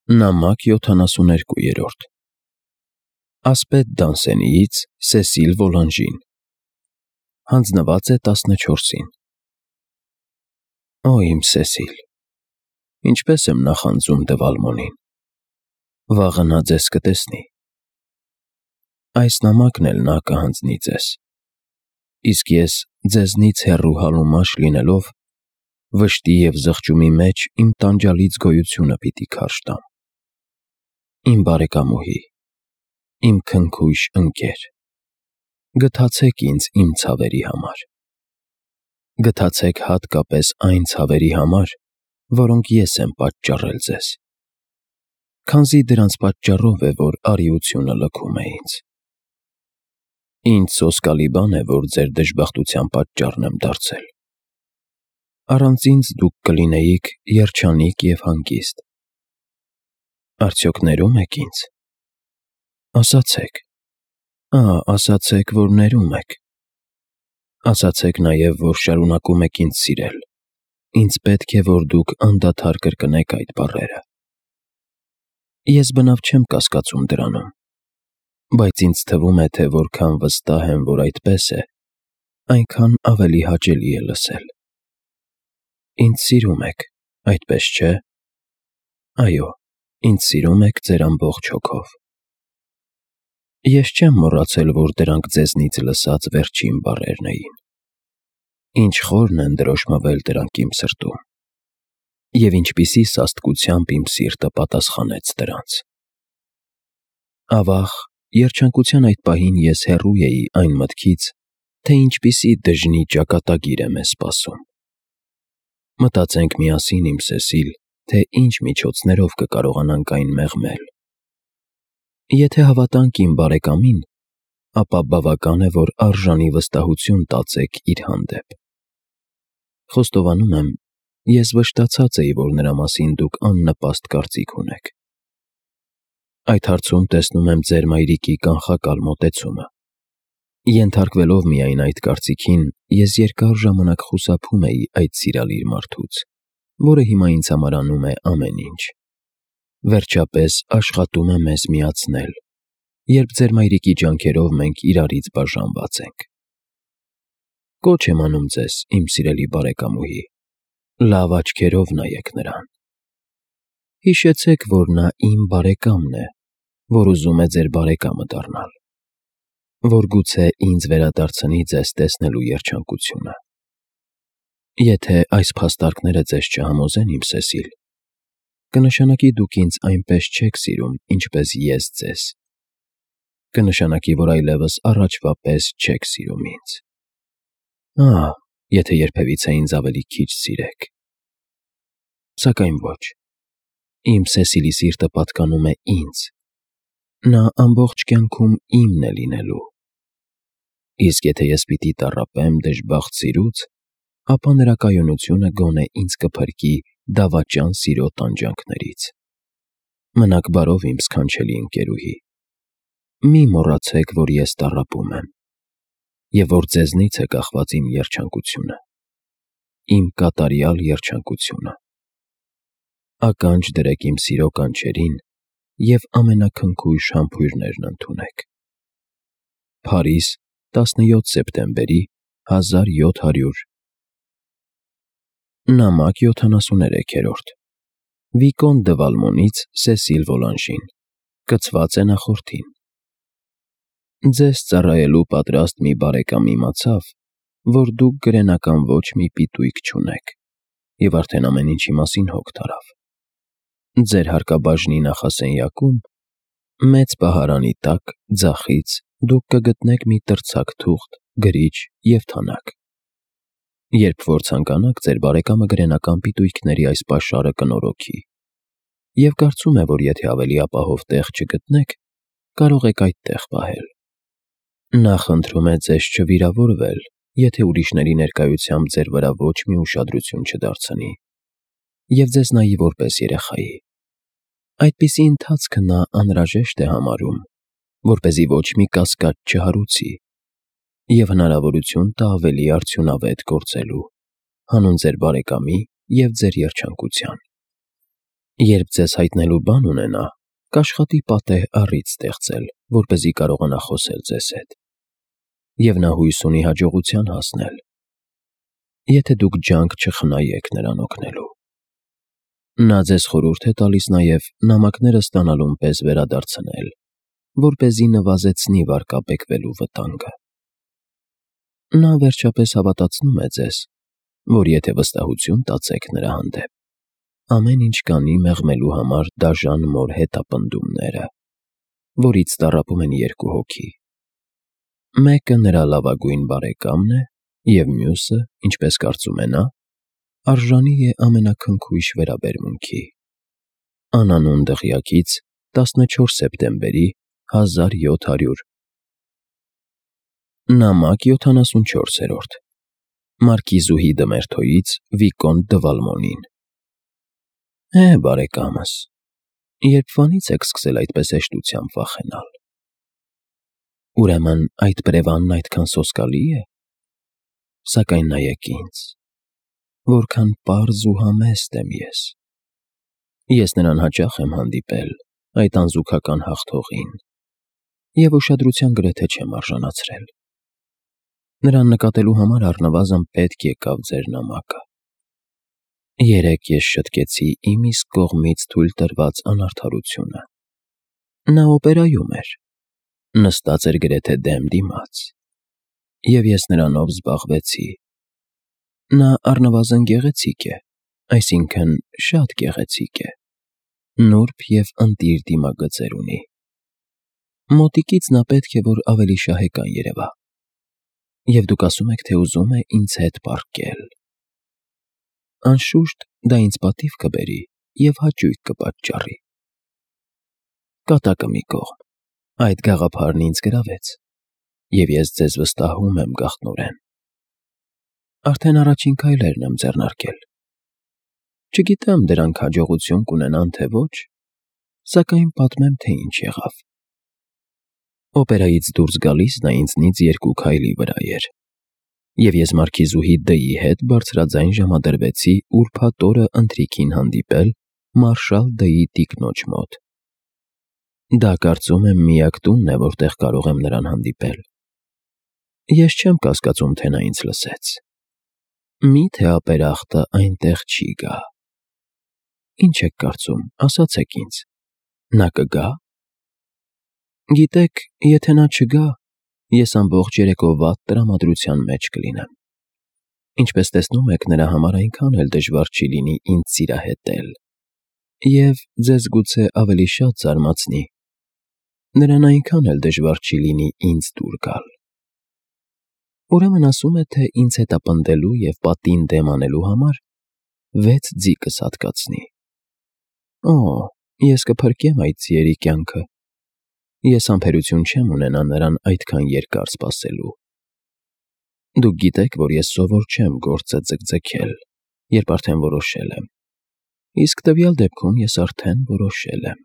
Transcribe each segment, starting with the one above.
Նամակ 72 Ասպետ Դանսենիից Սեսիլ Վոլանժին Հանձնված է 14-ին Օ իմ Սեսիլ, ինչպես եմ նախանձում Դվալմոնին, վաղը նա ձեզ կտեսնի, այս նամակն էլ նա կհանձնի ձեզ, իսկ ես ձեզնից հեռու հալումաշ լինելով, վշտի և զղջումի մեջ իմ տանջալից գոյությունը պիտի քարշ տամ, իմ բարեկամուհի, իմ քնքույշ ընկեր, գթացեք ինձ իմ ցավերի համար, գթացեք հատկապես այն ցավերի համար, որոնք ես եմ պատճառել ձեզ, քանզի դրանց պատճառով է, որ արիությունը լքում է ինձ, ինձ սոսկալի բան է, որ ձեր դժբախտության պատճառն եմ դարձել, առանց ինձ դուք կլինեիք երջանիկ և հանգիստ, արդյոք ներում եք ինձ, ասացեք, ասացեք, որ ներում եք, ասացեք նաև, որ շարունակում եք ինձ սիրել, ինձ պետք է, որ դուք անդադար կրկնեք այդ բառերը, ես բնավ չեմ կասկածում դրանում, բայց ինձ թվում է, թե որքան վստահ եմ, որ այդպես է, այնքան ավելի հաճելի է լսել, ինձ սիրում եք, այդպես չէ, այո, ինձ սիրում եք ձեր ամբողջ հոգով, ես չեմ մոռացել, որ դրանք ձեզնից լսած վերջին բառերն էին, ինչ խորն են դրոշմվել դրանք իմ սրտում, և ինչպիսի սաստկությամբ իմ սիրտը պատասխանեց դրանց, ավաղ, երջանկության այդ պահին ես հեռու էի այն մտքից, թե ինչպիսի դժնի ճակատագիր է մեզ սպասում, մտածենք միասին իմ Սեսիլ, թե ինչ միջոցներով կկարողանանք այն մեղմել, եթե հավատանք իմ բարեկամին, ապա բավական է, որ արժանի վստահություն տածեք իր հանդեպ, խոստովանում եմ, ես վշտացած էի, որ նրա մասին դուք աննպաստ կարծիք ունեք, այդ հարցում տեսնում եմ ձեր մայրիկի կանխակալ մոտեցումը, ենթարկվելով միայն այդ կարծիքին, ես երկար ժամանակ խուսափում էի այդ սիրալիր մարդուց, որը հիմա ինձ համար անում է ամեն ինչ, վերջապես աշխատում է մեզ միացնել, երբ ձեր մայրիկի ջանքերով մենք իրարից բաժանված ենք, կոչ եմ անում ձեզ, իմ սիրելի բարեկամուհի, լավ աչքերով նայեք նրան, հիշեցեք, որ նա իմ բարեկամն է, որ ուզում է ձեր բարեկամը դառնալ, որ գուցե ինձ վերադարձնի ձեզ տեսնելու երջանկությունը, եթե այս փաստարկները ձեզ չհամոզեն, իմ Սեսիլ, կնշանակի դուք ինձ այնպես չեք սիրում, ինչպես ես ձեզ, կնշանակի, որ այլևս առաջվա պես չեք սիրում ինձ, եթե երբևիցե ինձ ավելի քիչ սիրեք, սակայն ոչ, իմ Սեսիլի սիրտը պատկանում է ինձ, նա ամբողջ կյանքում իմն է լինելու, իսկ եթե ես պիտի տառապեմ դժբախտ սիրուց, ապա նրա կայունությունը գոնե ինձ կփրկի դավաճան սիրո տանջանքներից, մնաք բարով իմ սքանչելի ընկերուհի, մի մոռացեք, որ ես տառապում եմ, և որ ձեզնից է կախված իմ երջանկությունը, իմ կատարյալ երջանկությունը, ականջ դրեք իմ սիրո կանչերին և ամենաքնքույշ համբույրներն ընդունեք, Փարիզ, 17 սեպտեմբերի 1700 Նամակ 73 Վիկոն Դվալմոնից Սեսիլ Վոլանժին, կցված է նախորդին, ձեզ ծառայելու պատրաստ մի բարեկամ իմացավ, որ դուք գրենական ոչ մի պիտույք չունեք, և արդեն ամեն ինչի մասին հոգ տարավ, ձեր հարկաբաժնի նախասենյակում, մեծ պահարանի տակ, ձախից, դուք կգտնեք մի տրցակ թուղթ, գրիչ և թանակ, երբ որ ցանկանաք, ձեր բարեկամը գրենական պիտույքների այս պաշարը կնորոգի, և կարծում է, որ եթե ավելի ապահով տեղ չգտնեք, կարող եք այդտեղ պահել, նա խնդրում է ձեզ չվիրավորվել, եթե ուրիշների ներկայությամբ ձեր վրա ոչ մի ուշադրություն չդարձնի, և ձեզ նայի որպես երեխայի, այդպիսի ընթացքը նա անհրաժեշտ է համարում, որպեսզի ոչ մի կասկած չհարուցի, և հնարավորություն տա ավելի արդյունավետ գործելու, հանուն ձեր բարեկամի և ձեր երջանկության, Երբ ձեզ հայտնելու բան ունենա, կաշխատի պատեհ առիթ ստեղծել, որպեսզի կարողանա խոսել ձեզ հետ, և նա հույս ունի հաջողության հասնել, եթե դուք ջանք չխնայեք նրան օգնելու։ Նա ձեզ խորհուրդ է տալիս նաև նամակները ստանալուն պես վերադարձնել, որպեսզի նվազեցնի վարկաբեկվելու վտանգը։ Նա վերջապես հավատացնում է ձեզ, որ եթե վստահություն տածեք նրա հանդեպ, ամեն ինչ կանի մեղմելու համար դաժան մոր հետապնդումները, որից տառապում են երկու հոգի։ Մեկը նրա լավագույն բարեկամն է, և մյուսը, ինչպես կարծում է նա, արժանի է ամենաքնքույժ վերաբերմունքի։ Անանուն դղյակից 14 սեպտեմբերի 1700 Նամակ 74-րդ Մարկիզուհի Դմերթոյից Վիկոնտ դը Վալմոնին։ Բարեկամս, երբվանից եք սկսել այդպես հեշտությամբ վախենալ։ Ուրեմն այդ բրևանն այդքան սոսկալի է։ Սակայն նայեք ինձ, որքան պարզ ու համեստ եմ ես։ Ես նրան հաճախ եմ հանդիպել, այդ անզուգական հաղթողին, և ուշադրության գրեթե չեմ արժանացրել։ Նրան նկատելու համար առնվազն պետք եկավ ձեր նամակը։ Երեկ ես շտկեցի իմ իսկ կողմից թույլ տրված անարդարությունը։ Նա օպերայում էր, նստած էր գրեթե դեմ դիմաց, և ես նրանով զբաղվեցի։ Նա առնվազն գեղեցիկ է, այսինքն շատ գեղեցիկ է, նուրբ և ընտիր դիմագծեր ունի։ Մոտիկից նա պետք է որ ավելի շահեկան երևա, և դուք ասում եք, թե ուզում է ինձ հետ պառկել։ Անշուշտ, դա ինձ պատիվ կբերի և հաճույք կպատճառի։ Կատակը մի կողմ, այդ գաղափարն ինձ գրավեց, և ես ձեզ վստահում եմ գաղտնորեն։ Արդեն առաջին քայլերն եմ ձեռնարկել։ Չգիտեմ դրանք հաջողություն կունենան, թե ոչ, սակայն պատմեմ, թե ինչ եղավ։ Օպերայից դուրս գալիս նա ինձնից 2 քայլի վրա էր, և ես Մարկիզուհի Դ-ի հետ բարձրաձայն ժամադրվեցի ուրբաթ օրը ընթրիքին հանդիպել մարշալ Դ-ի տիկնոջ մոտ։ Դա կարծում եմ միակ տունն է, որտեղ կարող եմ նրան հանդիպել։ Ես չեմ կասկածում, թե նա ինձ լսեց։ Մի՞թե ապերախտը այնտեղ չի գա։ Ինչ եք կարծում, ասացեք ինձ, նա կգա։ Գիտեք, եթե նա չգա, ես ամբողջ երեկո վատ տրամադրության մեջ կլինեմ։ Ինչպես տեսնում եք, նրա համար այնքան էլ դժվար չի լինի ինձ սիրահետել, և ձեզ գուցե ավելի շատ զարմացնի, նրան այնքան էլ դժվար չի լինի ինձ դուր գալ։ Ուրեմն ասում է, թե ինձ հետապնդելու և պատին դեմ անելու համար 6 ձի կսատկացնի։ Ես կփրկեմ այդ ձիերի կյանքը։ Ես համբերություն չեմ ունենա նրան այդքան երկար սպասելու։ Դուք գիտեք, որ ես սովոր չեմ գործը ձգձգել, երբ արդեն որոշել եմ, իսկ տվյալ դեպքում ես արդեն որոշել եմ։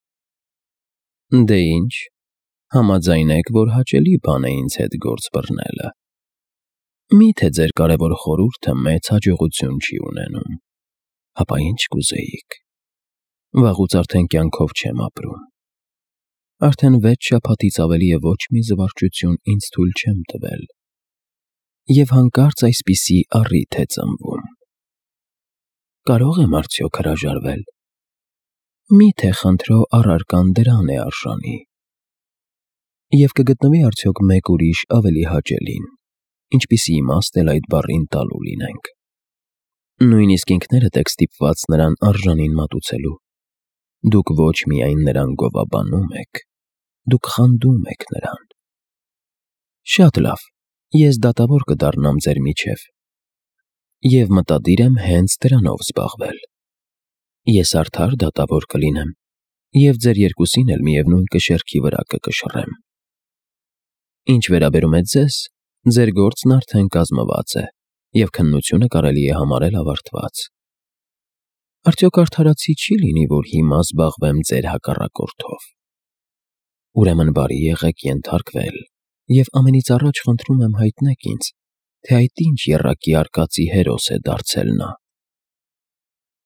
Դե ինչ, համաձայնեք, որ հաճելի բան է ինձ հետ գործ բռնելը։ Մի՞թե ձեր կարևոր խորհուրդը մեծ հաջողություն չի ունենում, ապա ինչ կուզեիք։ Վաղուց արդեն կյանքով չեմ ապրում։ Արդեն 6 շաբաթից ավելի է ոչ մի զվարճություն ինձ թույլ չեմ տվել, և հանկարծ այսպիսի առիթ է ծնվում։ Կարո՞ղ եմ արդյոք հրաժարվել։ Մի՞թե խնդրո առարկան դրան է արժանի։ Եվ կգտնվի արդյոք մեկ ուրիշ ավելի հաճելին, ինչպիսի իմաստ էլ այդ բառին տալու լինենք։ Նույնիսկ ինքներդ եք ստիպված նրան արժանին մատուցելու։ Դուք ոչ միայն նրան գովաբանում եք, դուք խանդում եք նրան։ Շատ լավ, ես դատավոր կդառնամ ձեր միջև, և մտադիր եմ հենց դրանով զբաղվել։ Ես արդար դատավոր կլինեմ, և ձեր երկուսին էլ միևնույն կշեռքի վրա կկշռեմ։ Ինչ վերաբերում է ձեզ, ձեր գործն արդեն կազմված է, և քննությունը կարելի է համարել ավարտված։ Արդյոք արդարացի չի լինի, որ հիմա զբաղվեմ ձեր հակառակորդով։ Ուրեմն բարի եղեք ենթարկվել, և ամենից առաջ խնդրում եմ հայտնեք ինձ, թե այդ ինչ եռակի արկածի հերոս է դարձել նա։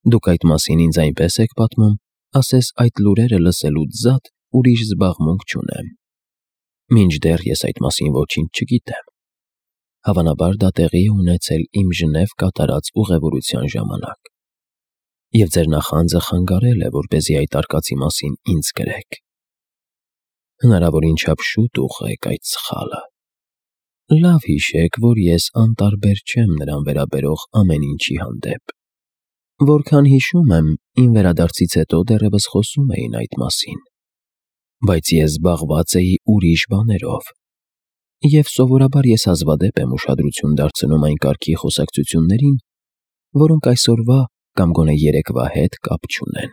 Դուք այդ մասին ինձ այնպես եք պատմում, ասես այդ լուրերը լսելուց զատ ուրիշ զբաղմունք չունեմ։ Մինչդեռ ես այդ մասին ոչինչ չգիտեմ։ Հավանաբար դա տեղի է ունեցել իմ Ժնև կատարած ուղևորության ժամանակ։ Եվ ձեր նախանձը խանգարել է, որպեսզի այդ արկածի մասին ինձ գրեք։ Հնարավորին չափ շուտ ուղղեք այդ սխալը։ Լավ հիշեք, որ ես անտարբեր չեմ նրան վերաբերող ամեն ինչի հանդեպ։ Որքան հիշում եմ, իմ վերադարձից հետո դեռևս խոսում էին այդ մասին, բայց ես զբաղված էի ուրիշ բաներով։ Եվ սովորաբար ես հազվադեպ եմ ուշադրություն դարձնում այն կարգի խոսակցություններին, որոնք այսօրվա կամ գոնե երեկվա հետ կապ չունեն։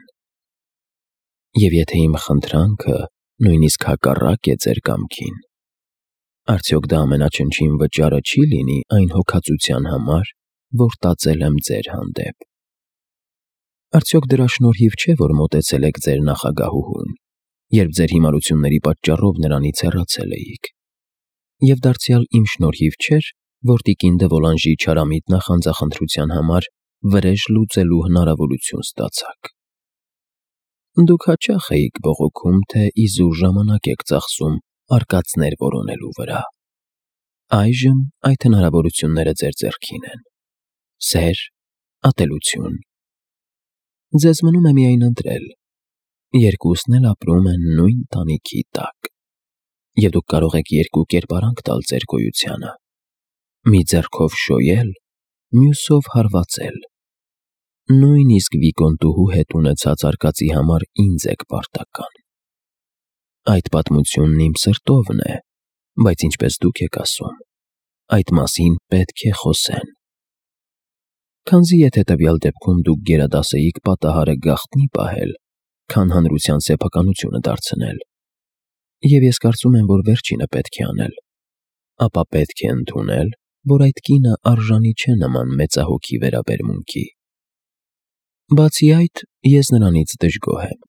Եվ եթե իմ խնդրանքը նույնիսկ հակառակ է ձեր կամքին, արդյոք դա ամենաչնչին վճարը չի լինի այն հոգածության համար, որ տածել եմ ձեր հանդեպ։ Արդյոք դրա շնորհիվ չէ, որ մոտեցել եք ձեր նախագահուհուն, երբ ձեր հիմարությունների պատճառով նրանից հեռացել էիք։ Եվ դարձյալ իմ շնորհիվ չէր, որ տիկին դե Վոլանժի չարամիտ նախանձախնդրության համար վրեժ լուծելու հնարավորություն ստացաք։ Դուք հաճախ էիք բողոքում, թե իզուր ժամանակ եք ծախսում արկածներ որոնելու վրա։ Այժմ այդ հնարավորությունները ձեր ձեռքին են։ Սեր, ատելություն։ Ձեզ մնում է միայն ընտրել։ Երկուսն էլ ապրում են նույն տանիքի տակ։ Եվ դուք կարող եք երկու կերպարանք տալ ձեր գոյությանը։ Մի ձեռքով շոյել, մյուսով հարվածել։ Նույնիսկ վիկոնտուհու հետ ունեցած արկածի համար ինձ եք պարտական։ Այդ պատմությունն իմ սրտովն է, բայց ինչպես դուք եք ասում, այդ մասին պետք է խոսեն։ Քանզի եթե տվյալ դեպքում դուք գերադասեիք պատահարը գաղտնի պահել, քան հանրության սեփականությունը դարձնել, եւ ես կարծում եմ, որ վերջինը պետք է անել, ապա պետք է ընդունել, որ այդ կինը արժանի չէ նման մեծահոգի վերաբերմունքի։ Բացի այդ, ես նրանից դժգոհ եմ։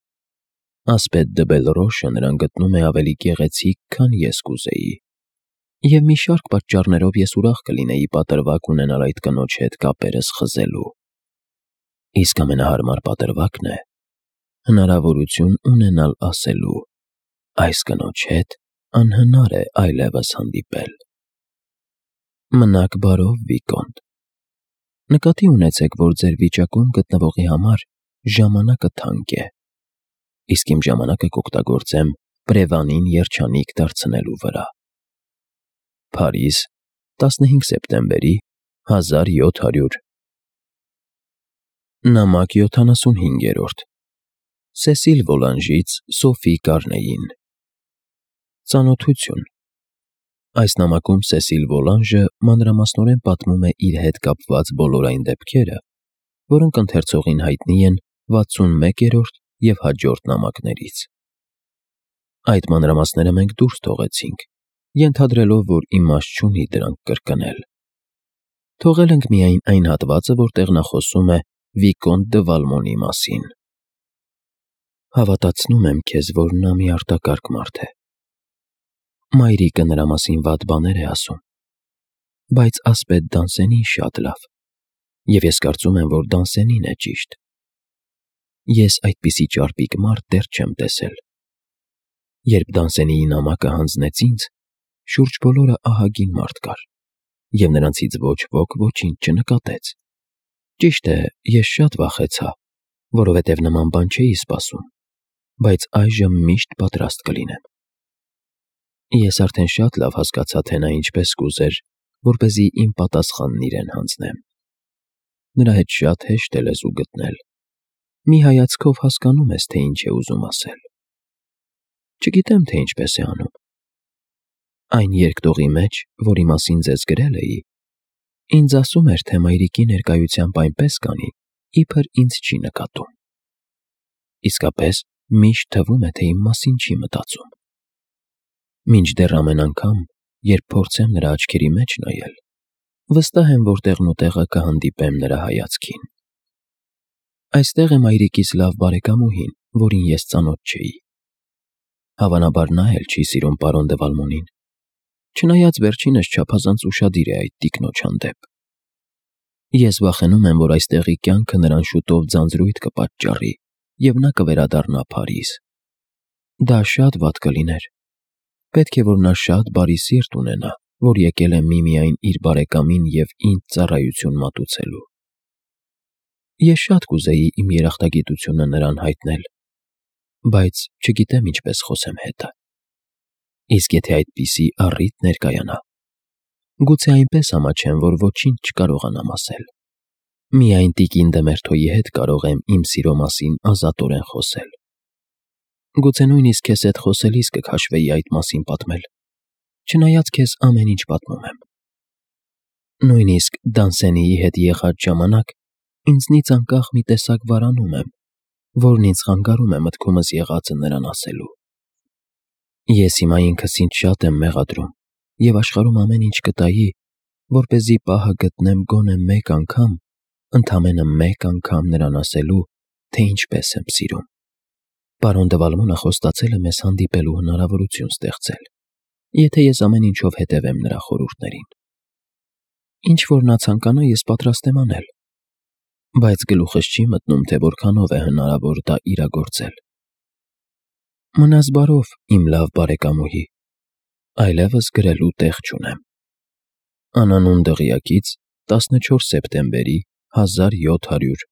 Ասպետ դե Բելրոշը նրան գտնում է ավելի գեղեցիկ, քան ես կուզեի, եւ մի շարք պատճառներով ես ուրախ կլինեի պատրվակ ունենալ այդ կնոջ հետ կապերս խզելու։ Իսկ ամենահարմար պատրվակն է հնարավորություն ունենալ ասելու. այս կնոջ հետ անհնար է այլևս հանդիպել։ Մնաք բարով, Վիկոնտ։ Նկատի ունեցեք, որ ձեր վիճակում գտնվողի համար ժամանակը թանկ է, իսկ իմ ժամանակը կօգտագործեմ Պրևանին երջանիկ դարձնելու վրա։ Փարիզ, 15 սեպտեմբերի 1700 Նամակ 75-րդ Սեսիլ Վոլանժից Սոֆի Կարնեին Ծանոթություն։ Այս նամակում Սեսիլ Վոլանժը մանրամասնորեն պատմում է իր հետ կապված բոլոր այն դեպքերը, որոնք ընթերցողին հայտնի են 61-րդ և հաջորդ նամակներից։ Այդ մանրամասները մենք դուրս թողեցինք, ենթադրելով, որ իմաստ չունի դրանք կրկնել։ Թողել ենք միայն այն հատվածը, որտեղ նա խոսում է Վիկոնտ դը Վալմոնի մասին։ Հավատացնում եմ քեզ, որ նա մի արտակարգ մարդ է։ Մայրիկը նրա մասին վատ բաներ է ասում, բայց ասպետ Դանսենին շատ լավ, և ես կարծում եմ, որ Դանսենին է ճիշտ։ Ես այդպիսի ճարպիկ մարդ դեռ չեմ տեսել։ Երբ Դանսենիի նամակը հանձնեց ինձ, շուրջ բոլորը ահագին մարդ կար, և նրանցից ոչ ոք ոչինչ չնկատեց։ Ճիշտ է, ես շատ վախեցա, որովհետև նման բան չէի սպասում, բայց այժմ միշտ պատրաստ կլինեմ։ Ես արդեն շատ լավ հասկացա, թե նա ինչպես կուզեր, որպեսզի իմ պատասխանն իրեն հանձնեմ։ Նրա հետ շատ հեշտ է լեզու գտնել։ Մի հայացքով հասկանում ես, թե ինչ է ուզում ասել։ Չգիտեմ, թե ինչպես է անում։ Այն երկտողի մեջ, որի մասին ձեզ գրել էի, ինձ ասում էր, թե մայրիկի ներկայությամբ այնպես կանի, իբր ինձ չի նկատում։ Իսկապես, միշտ թվում է, թե իմ մասին չի մտածում։ Մինչդեռ ամեն անգամ, երբ փորձեմ նրա աչքերի մեջ նայել, վստահ եմ, որ տեղնուտեղը կհանդիպեմ նրա հայացքին։ Այստեղ է մայրիկիս լավ բարեկամուհին, որին ես ծանոթ չէի։ Հավանաբար նա էլ չի սիրում պարոն դե Վալմոնին, չնայած վերջինս չափազանց ուշադիր է այդ տիկնոջ հանդեպ։ Ես վախենում եմ, որ այստեղի կյանքը նրան շուտով ձանձրույթ կպատճառի, և նա կվերադառնա Փարիզ։ Դա շատ վատ կլիներ։ Պետք է, որ նա շատ բարի սիրտ ունենա, որ եկել է միմիայն իր բարեկամին և ինձ ծառայություն մատուցելու։ Ես շատ կուզեի իմ երախտագիտությունը նրան հայտնել, բայց չգիտեմ ինչպես խոսեմ հետը։ Իսկ եթե այդպիսի առիթ ներկայանա, գուցե այնպես ամաչեմ, որ ոչինչ չկարողանամ ասել։ Միայն տիկին Դեմերթոյի հետ կարող եմ իմ սիրո մասին ազատորեն խոսել։ Գուցե նույնիսկ քեզ հետ խոսելիս կքաշվեի այդ մասին պատմել, չնայած քեզ ամեն ինչ պատմում եմ։ Նույնիսկ Դանսենիի հետ եղած ժամանակ ինձնից անկախ մի տեսակ վարանում եմ, որն ինձ խանգարում է մտքումս եղածը նրան ասելու։ Ես հիմա ինքս ինձ շատ եմ մեղադրում և աշխարհում ամեն ինչ կտայի, որպեսզի պահը գտնեմ գոնե մեկ անգամ, ընդամենը մեկ անգամ նրան ասելու, թե ինչպես եմ սիրում։ Պարոն դը Վալմոնը խոստացել է մեզ հանդիպելու հնարավորություն ստեղծել, եթե ես ամեն ինչով հետևեմ նրա խորհուրդներին։ Ինչ որ նա ցանկանա, ես պատրաստ եմ անել, բայց գլուխս չի մտնում, թե որքանով է հնարավոր դա իրագործել։ Մնաս բարով, իմ լավ բարեկամուհի, այլևս գրելու տեղ չունեմ։ Անանուն դղյակից 14 սեպտեմբերի 1700